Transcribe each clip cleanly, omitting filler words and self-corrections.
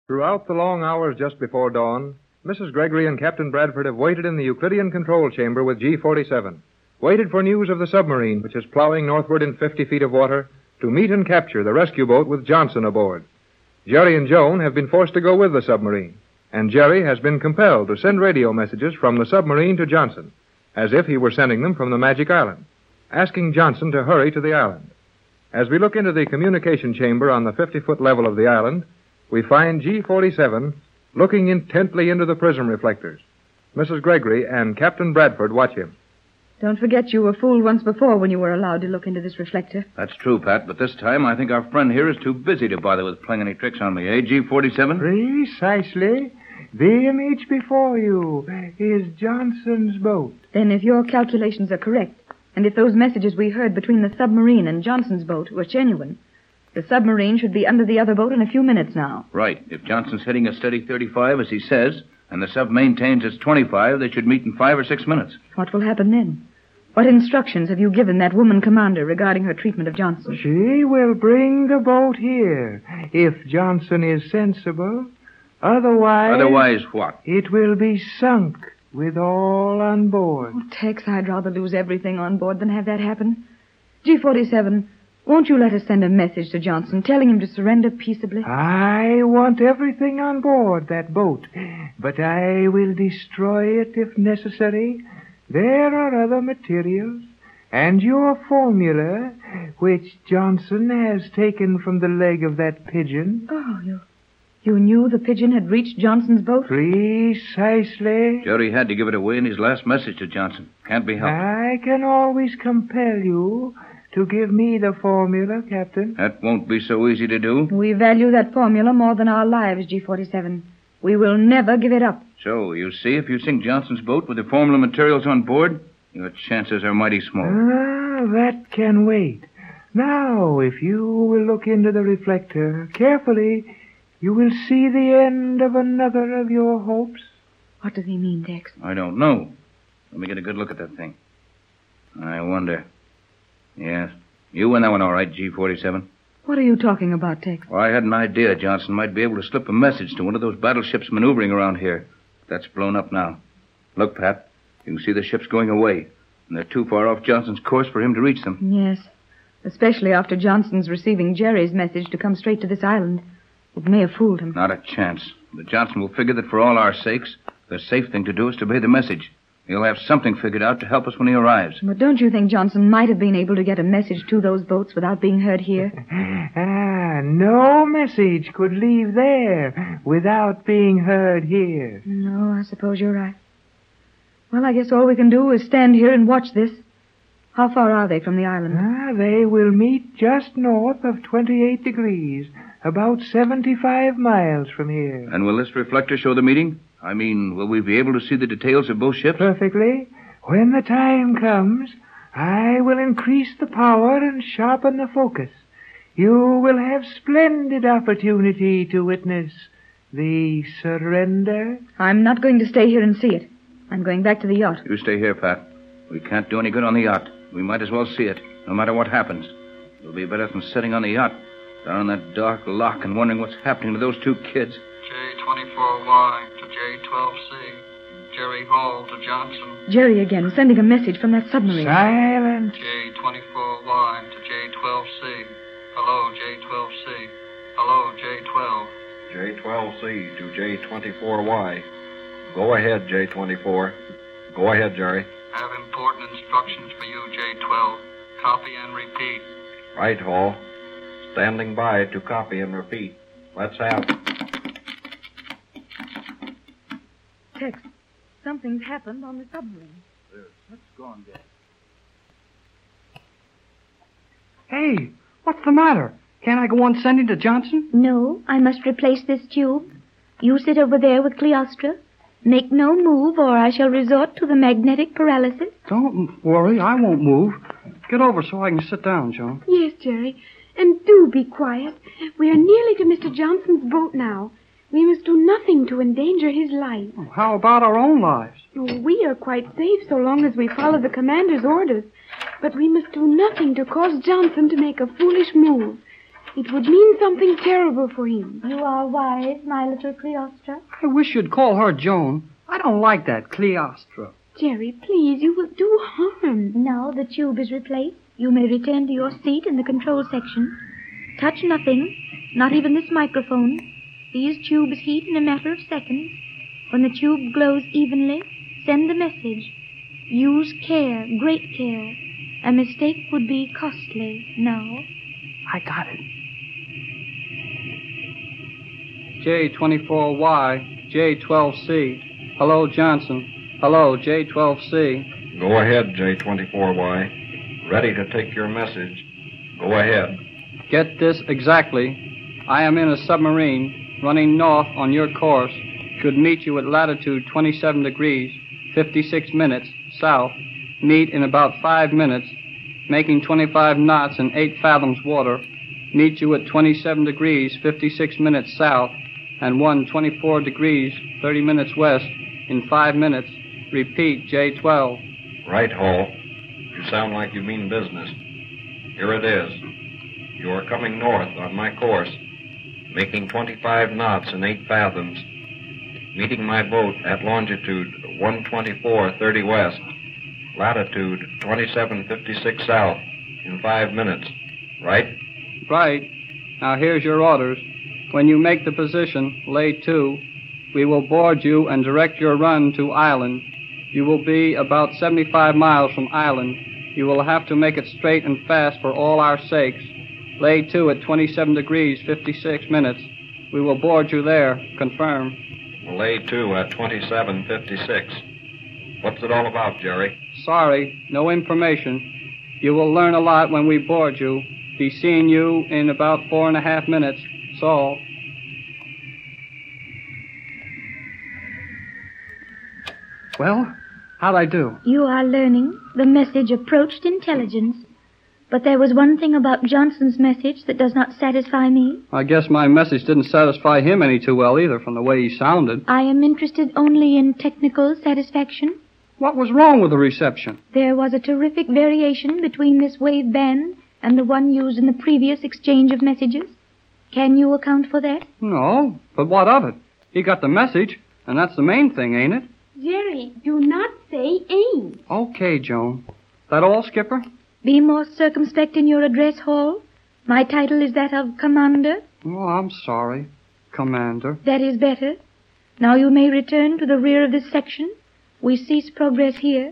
Throughout the long hours just before dawn, Mrs. Gregory and Captain Bradford have waited in the Euclidean control chamber with G-47. Waited for news of the submarine, which is plowing northward in 50 feet of water, to meet and capture the rescue boat with Johnson aboard. Jerry and Joan have been forced to go with the submarine, and Jerry has been compelled to send radio messages from the submarine to Johnson, as if he were sending them from the Magic Island, asking Johnson to hurry to the island. As we look into the communication chamber on the 50-foot level of the island, we find G-47 looking intently into the prism reflectors. Mrs. Gregory and Captain Bradford watch him. Don't forget you were fooled once before when you were allowed to look into this reflector. That's true, Pat, but this time I think our friend here is too busy to bother with playing any tricks on me, eh, G-47? Precisely. The image before you is Johnson's boat. Then if your calculations are correct, and if those messages we heard between the submarine and Johnson's boat were genuine, the submarine should be under the other boat in a few minutes now. Right. If Johnson's hitting a steady 35, as he says, and the sub maintains it's 25, they should meet in 5 or 6 minutes. What will happen then? What instructions have you given that woman commander regarding her treatment of Johnson? She will bring the boat here, if Johnson is sensible. Otherwise... Otherwise what? It will be sunk with all on board. Oh, Tex, I'd rather lose everything on board than have that happen. G-47, won't you let us send a message to Johnson telling him to surrender peaceably? I want everything on board that boat, but I will destroy it if necessary. There are other materials, and your formula, which Johnson has taken from the leg of that pigeon. Oh, you knew the pigeon had reached Johnson's boat? Precisely. Jerry had to give it away in his last message to Johnson. Can't be helped. I can always compel you to give me the formula, Captain. That won't be so easy to do. We value that formula more than our lives, G-47. We will never give it up. So, you see, if you sink Johnson's boat with the formula materials on board, your chances are mighty small. That can wait. Now, if you will look into the reflector carefully, you will see the end of another of your hopes. What does he mean, Tex? I don't know. Let me get a good look at that thing. I wonder. Yes, you win that one all right, G-47. What are you talking about, Tex? Well, I had an idea Johnson might be able to slip a message to one of those battleships maneuvering around here. That's blown up now. Look, Pat, you can see the ships going away, and they're too far off Johnson's course for him to reach them. Yes, especially after Johnson's receiving Jerry's message to come straight to this island. It may have fooled him. Not a chance. But Johnson will figure that for all our sakes, the safe thing to do is to obey the message. He'll have something figured out to help us when he arrives. But don't you think Johnson might have been able to get a message to those boats without being heard here? No message could leave there without being heard here. No, I suppose you're right. Well, I guess all we can do is stand here and watch this. How far are they from the island? They will meet just north of 28 degrees, about 75 miles from here. And will this reflector show the meeting? I mean, will we be able to see the details of both ships? Perfectly. When the time comes, I will increase the power and sharpen the focus. You will have splendid opportunity to witness the surrender. I'm not going to stay here and see it. I'm going back to the yacht. You stay here, Pat. We can't do any good on the yacht. We might as well see it, no matter what happens. It'll be better than sitting on the yacht, down in that dark lock and wondering what's happening to those two kids. J24Y to J12C. Jerry Hall to Johnson. Jerry again, sending a message from that submarine. Silent. J24Y to J12C. Hello, J12C. Hello, J12. J12C to J24Y. Go ahead, J24. Go ahead, Jerry. Have important instructions for you, J12. Copy and repeat. Right, Hall. Standing by to copy and repeat. Let's have it. Tex, something's happened on the submarine. Let's go on, Dad. Hey, what's the matter? Can't I go on sending to Johnson? No, I must replace this tube. You sit over there with Cleostra. Make no move, or I shall resort to the magnetic paralysis. Don't worry, I won't move. Get over so I can sit down, Joan. Yes, Jerry. And do be quiet. We are nearly to Mr. Johnson's boat now. We must do nothing to endanger his life. How about our own lives? We are quite safe so long as we follow the commander's orders. But we must do nothing to cause Johnson to make a foolish move. It would mean something terrible for him. You are wise, my little Cleostra. I wish you'd call her Joan. I don't like that, Cleostra. Jerry, please, you will do harm. Now the tube is replaced. You may return to your seat in the control section. Touch nothing, not even this microphone. These tubes heat in a matter of seconds. When the tube glows evenly, send the message. Use care, great care. A mistake would be costly. Now. I got it. J24Y, J12C. Hello, Johnson. Hello, J12C. Go ahead, J24Y. Ready to take your message. Go ahead. Get this exactly. I am in a submarine running north on your course. Should meet you at latitude 27 degrees, 56 minutes, south. Meet in about 5 minutes, making 25 knots in 8 fathoms water. Meet you at 27 degrees, 56 minutes south, and 124 degrees, 30 minutes west, in 5 minutes. Repeat, J12. Right, Hall. You sound like you mean business. Here it is. You are coming north on my course, making 25 knots in 8 fathoms, meeting my boat at longitude 124.30 west, latitude 27.56 south, in 5 minutes. Right? Right. Now here's your orders. When you make the position, lay to, we will board you and direct your run to island. You will be about 75 miles from island. You will have to make it straight and fast for all our sakes. Lay to at 27 degrees, 56 minutes. We will board you there. Confirm. Lay to at 27.56. What's it all about, Jerry? Sorry, no information. You will learn a lot when we board you. Be seeing you in about 4.5 minutes. That's all. Well, how'd I do? You are learning. The message approached intelligence. But there was one thing about Johnson's message that does not satisfy me. I guess my message didn't satisfy him any too well either from the way he sounded. I am interested only in technical satisfaction. What was wrong with the reception? There was a terrific variation between this wave band and the one used in the previous exchange of messages. Can you account for that? No, but what of it? He got the message, and that's the main thing, ain't it? Jerry, do not say ain't. Okay, Joan. That all, Skipper? Be more circumspect in your address, Hall. My title is that of Commander. Oh, I'm sorry, Commander. That is better. Now you may return to the rear of this section. We cease progress here.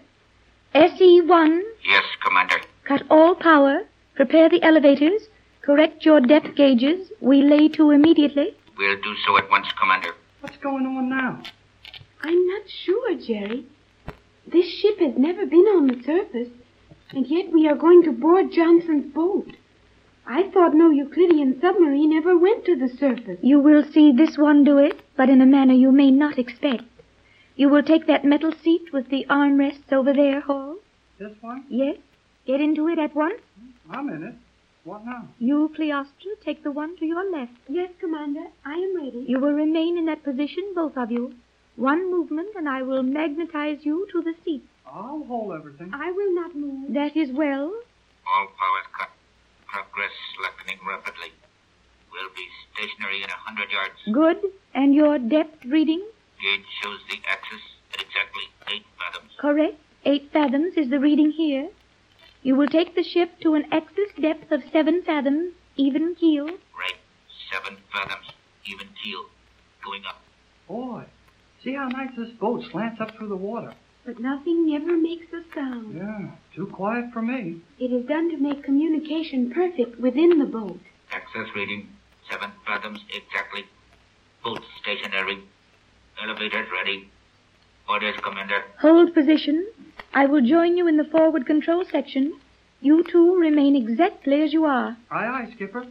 SE-1. Yes, Commander. Cut all power. Prepare the elevators. Correct your depth gauges. We lay to immediately. We'll do so at once, Commander. What's going on now? I'm not sure, Jerry. This ship has never been on the surface, and yet we are going to board Johnson's boat. I thought no Euclidean submarine ever went to the surface. You will see this one do it, but in a manner you may not expect. You will take that metal seat with the armrests over there, Hall. This one? Yes. Get into it at once. I'm in it. What now? You, Cleostra, take the one to your left. Yes, Commander. I am ready. You will remain in that position, both of you. One movement, and I will magnetize you to the seat. I'll hold everything. I will not move. That is well. All powers cut. Progress slackening rapidly. We'll be stationary in 100 yards. Good. And your depth reading? Gauge shows the axis at exactly 8 fathoms. Correct. 8 fathoms is the reading here. You will take the ship to an axis depth of 7 fathoms, even keel. Right. 7 fathoms, even keel. Going up. Boy, see how nice this boat slants up through the water. But nothing ever makes a sound. Yeah, too quiet for me. It is done to make communication perfect within the boat. Access reading 7 fathoms exactly. Boat stationary. Elevators ready. Orders, Commander. Hold position. I will join you in the forward control section. You two remain exactly as you are. Aye, aye, Skipper.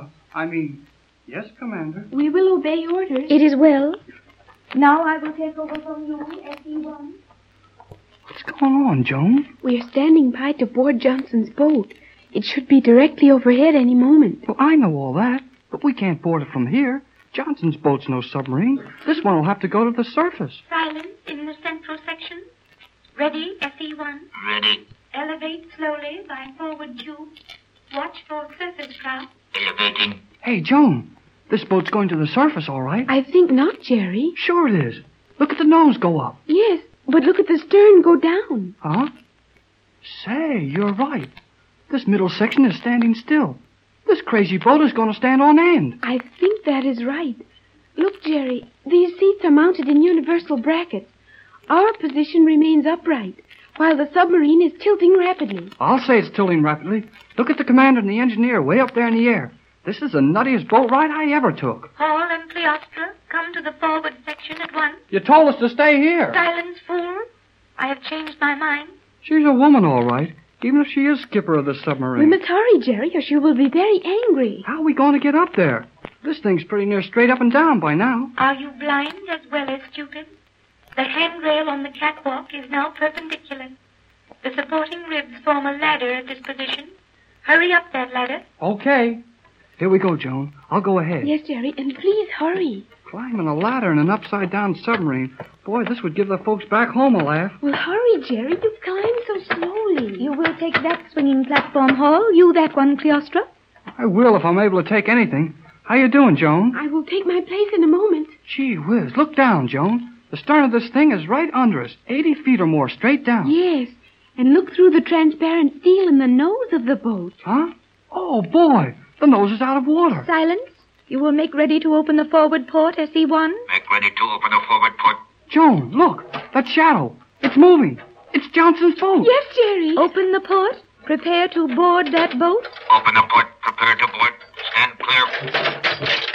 Yes, Commander. We will obey orders. It is well. Now I will take over from you, SE-1. What's going on, Joan? We are standing by to board Johnson's boat. It should be directly overhead any moment. Well, I know all that, but we can't board it from here. Johnson's boat's no submarine. This one will have to go to the surface. Silence in the central section. Ready, SE-1. Ready. Elevate slowly by forward tube. Watch for surface craft. Elevating. Hey, Joan, this boat's going to the surface, all right? I think not, Jerry. Sure it is. Look at the nose go up. Yes, but look at the stern go down. Huh? Say, you're right. This middle section is standing still. This crazy boat is going to stand on end. I think that is right. Look, Jerry, these seats are mounted in universal brackets. Our position remains upright, while the submarine is tilting rapidly. I'll say it's tilting rapidly. Look at the commander and the engineer way up there in the air. This is the nuttiest boat ride I ever took. Hall and Cleostra, come to the forward section at once. You told us to stay here. Silence, fool. I have changed my mind. She's a woman, all right, even if she is skipper of the submarine. We must hurry, Jerry, or she will be very angry. How are we going to get up there? This thing's pretty near straight up and down by now. Are you blind as well as stupid? The handrail on the catwalk is now perpendicular. The supporting ribs form a ladder at this position. Hurry up that ladder. Okay. Here we go, Joan. I'll go ahead. Yes, Jerry, and please hurry. Climbing a ladder in an upside-down submarine. Boy, this would give the folks back home a laugh. Well, hurry, Jerry. You climb so slowly. You will take that swinging platform, Hall. You that one, Cleostra. I will if I'm able to take anything. How you doing, Joan? I will take my place in a moment. Gee whiz, look down, Joan. The stern of this thing is right under us, 80 feet or more, straight down. Yes, and look through the transparent steel in the nose of the boat. Huh? Oh, boy, the nose is out of water. Silence. You will make ready to open the forward port, SE-1. Make ready to open the forward port. Joan, look, that shadow. It's moving. It's Johnson's boat. Yes, Jerry. Open the port. Prepare to board that boat. Open the port. Prepare to board. Stand clear.